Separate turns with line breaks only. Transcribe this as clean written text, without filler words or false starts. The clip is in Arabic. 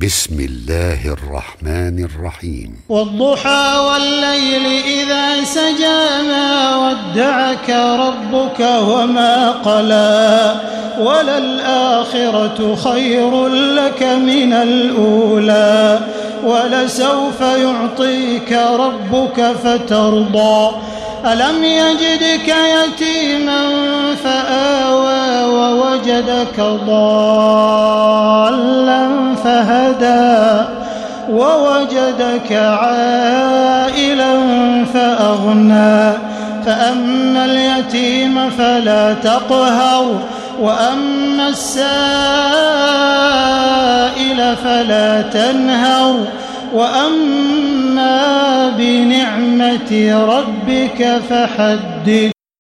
بسم الله الرحمن الرحيم.
والضحى والليل إذا سجى ما ودعك ربك وما قلى وللآخرة خير لك من الأولى ولسوف يعطيك ربك فترضى ألم يجدك يتيما فآوى ووجدك ضالا فهدى ووجدك عائلا فأغنى فأما اليتيم فلا تقهر وأما السائل فلا تنهر وأما بنعمة ربك فحدث.